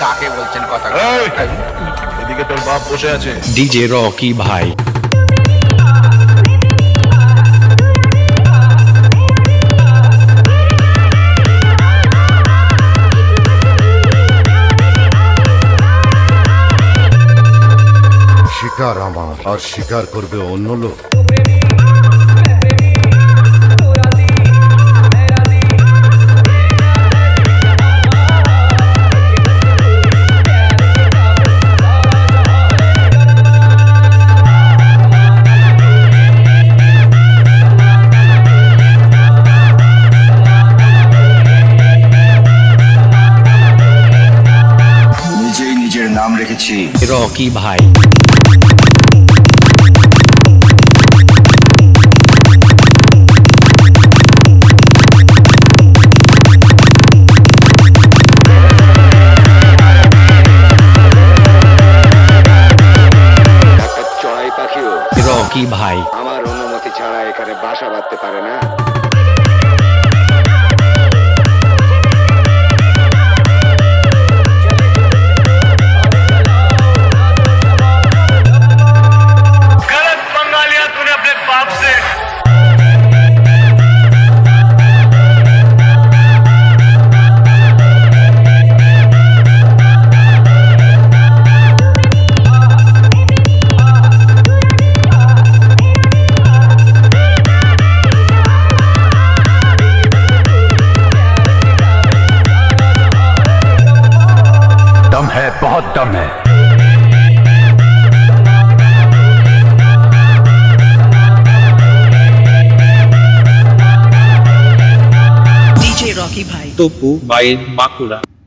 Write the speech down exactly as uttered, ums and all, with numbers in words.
কাকে বলছেন কথা? এদিকে তোর বাপ বসে আছে। ডিজে রকি ভাই। শিকার আমার, আর শিকার করবে অন্য লোক। নিজেই নিজের নাম রেখেছি রকি ভাই। চড়াই পাখিও রকি ভাই। আমার অনুমতি ছাড়া এখানে বাসা বাঁধতে পারে না। दम है, बहुत दम है। ডিজে রকি ভাই। তপু বাইয়ের বাঁকুড়া।